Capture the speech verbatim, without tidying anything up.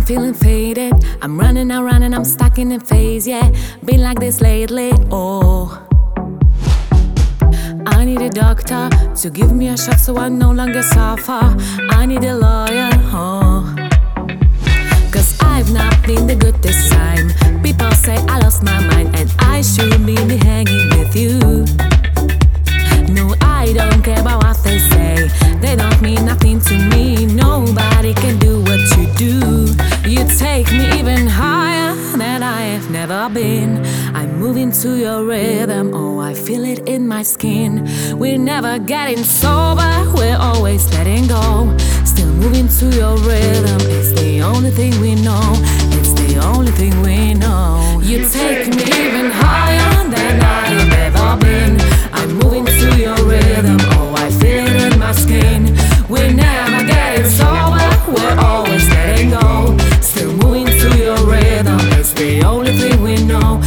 feeling faded. I'm running around and I'm stuck in a phase, yeah. Been like this lately, oh. I need a doctor to give me a shot so I no longer suffer. I need a lawyer, oh. Cause I've not been the good this time. People say I lost my mind and I shouldn't be hanging with you. No, I don't care about what they say. They don't mean nothing to me. Nobody can do what you do. You take me even higher than I have never been. I'm moving to your rhythm, oh, I feel it in my skin. We're never getting sober, we're always letting go. Still moving to your rhythm, it's the only thing we know. It's the only thing we know. You take me even higher than I have ever been. I'm moving to your rhythm, oh, I feel it in my skin. We're never getting sober, we're always letting go. Still moving to your rhythm, it's the only thing we know.